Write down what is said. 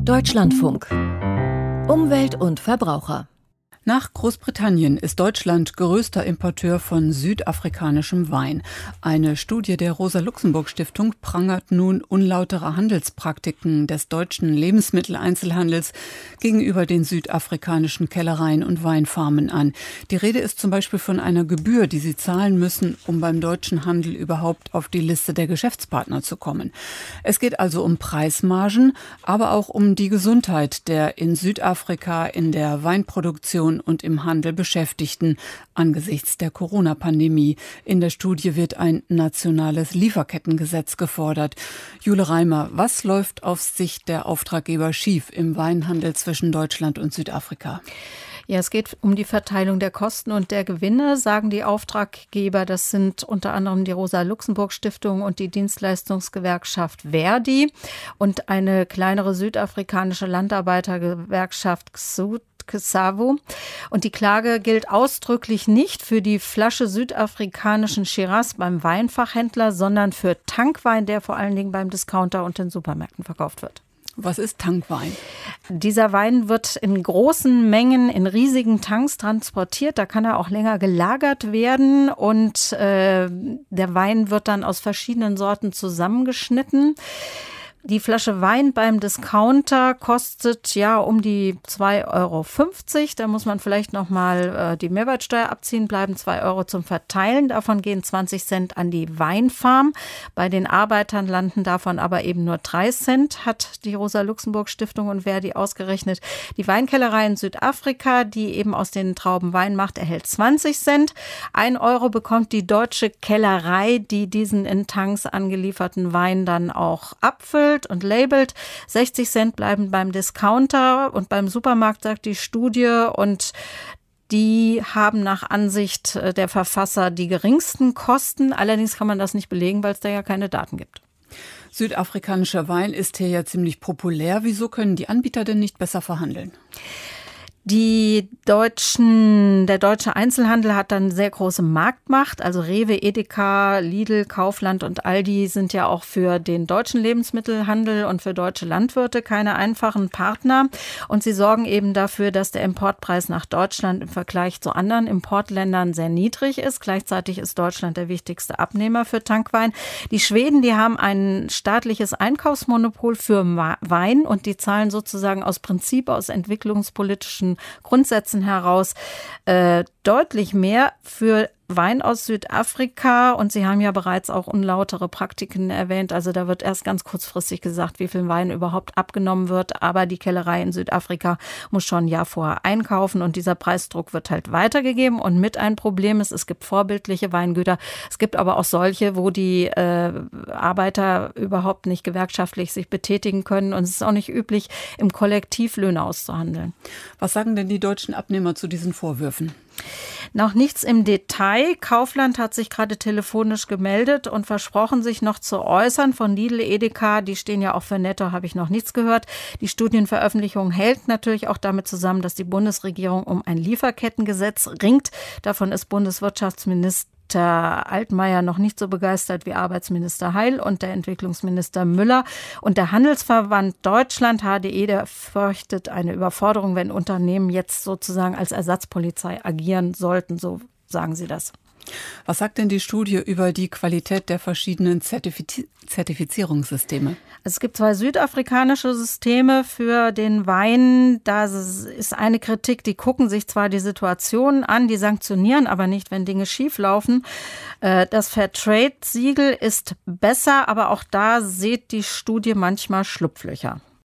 Deutschlandfunk. Umwelt und Verbraucher. Nach Großbritannien ist Deutschland größter Importeur von südafrikanischem Wein. Eine Studie der Rosa-Luxemburg-Stiftung prangert nun unlautere Handelspraktiken des deutschen Lebensmitteleinzelhandels gegenüber den südafrikanischen Kellereien und Weinfarmen an. Die Rede ist zum Beispiel von einer Gebühr, die sie zahlen müssen, um beim deutschen Handel überhaupt auf die Liste der Geschäftspartner zu kommen. Es geht also um Preismargen, aber auch um die Gesundheit der in Südafrika in der Weinproduktion und im Handel Beschäftigten angesichts der Corona-Pandemie. In der Studie wird ein nationales Lieferkettengesetz gefordert. Jule Reimer, was läuft aus Sicht der Auftraggeber schief im Weinhandel zwischen Deutschland und Südafrika? Ja, es geht um die Verteilung der Kosten und der Gewinne, sagen die Auftraggeber. Das sind unter anderem die Rosa-Luxemburg-Stiftung und die Dienstleistungsgewerkschaft Verdi und eine kleinere südafrikanische Landarbeitergewerkschaft XAVO. Und die Klage gilt ausdrücklich nicht für die Flasche südafrikanischen Shiraz beim Weinfachhändler, sondern für Tankwein, der vor allen Dingen beim Discounter und in Supermärkten verkauft wird. Was ist Tankwein? Dieser Wein wird in großen Mengen in riesigen Tanks transportiert. Da kann er auch länger gelagert werden und der Wein wird dann aus verschiedenen Sorten zusammengeschnitten. Die Flasche Wein beim Discounter kostet ja um die 2,50 €. Da muss man vielleicht nochmal die Mehrwertsteuer abziehen, bleiben 2 € zum Verteilen. Davon gehen 20 Cent an die Weinfarm. Bei den Arbeitern landen davon aber eben nur 3 Cent, hat die Rosa-Luxemburg-Stiftung und Verdi ausgerechnet. Die Weinkellerei in Südafrika, die eben aus den Trauben Wein macht, erhält 20 Cent. 1 € bekommt die deutsche Kellerei, die diesen in Tanks angelieferten Wein dann auch abfüllt und labelt. 60 Cent bleiben beim Discounter und beim Supermarkt, sagt die Studie. Und die haben nach Ansicht der Verfasser die geringsten Kosten. Allerdings kann man das nicht belegen, weil es da ja keine Daten gibt. Südafrikanischer Wein ist hier ja ziemlich populär. Wieso können die Anbieter denn nicht besser verhandeln? Der deutsche Einzelhandel hat dann sehr große Marktmacht. Also Rewe, Edeka, Lidl, Kaufland und Aldi sind ja auch für den deutschen Lebensmittelhandel und für deutsche Landwirte keine einfachen Partner. Und sie sorgen eben dafür, dass der Importpreis nach Deutschland im Vergleich zu anderen Importländern sehr niedrig ist. Gleichzeitig ist Deutschland der wichtigste Abnehmer für Tankwein. Die Schweden, die haben ein staatliches Einkaufsmonopol für Wein und die zahlen sozusagen aus Prinzip, aus entwicklungspolitischen Grundsätzen heraus deutlich mehr für Wein aus Südafrika. Und Sie haben ja bereits auch unlautere Praktiken erwähnt. Also da wird erst ganz kurzfristig gesagt, wie viel Wein überhaupt abgenommen wird. Aber die Kellerei in Südafrika muss schon ein Jahr vorher einkaufen. Und dieser Preisdruck wird halt weitergegeben. Und mit ein Problem ist, es gibt vorbildliche Weingüter. Es gibt aber auch solche, wo die Arbeiter überhaupt nicht gewerkschaftlich sich betätigen können. Und es ist auch nicht üblich, im Kollektiv Löhne auszuhandeln. Was sagen denn die deutschen Abnehmer zu diesen Vorwürfen? Noch nichts im Detail. Kaufland hat sich gerade telefonisch gemeldet und versprochen, sich noch zu äußern. Von Lidl, Edeka, die stehen ja auch für Netto, habe ich noch nichts gehört. Die Studienveröffentlichung hält natürlich auch damit zusammen, dass die Bundesregierung um ein Lieferkettengesetz ringt. Davon ist Bundeswirtschaftsminister Altmaier noch nicht so begeistert wie Arbeitsminister Heil und der Entwicklungsminister Müller. Und der Handelsverband Deutschland, HDE, der fürchtet eine Überforderung, wenn Unternehmen jetzt sozusagen als Ersatzpolizei agieren sollten. So sagen sie das. Was sagt denn die Studie über die Qualität der verschiedenen Zertifizierungssysteme? Es gibt 2 südafrikanische Systeme für den Wein. Da ist eine Kritik, die gucken sich zwar die Situation an, die sanktionieren aber nicht, wenn Dinge schief laufen. Das Fairtrade-Siegel ist besser, aber auch da sieht die Studie manchmal Schlupflöcher.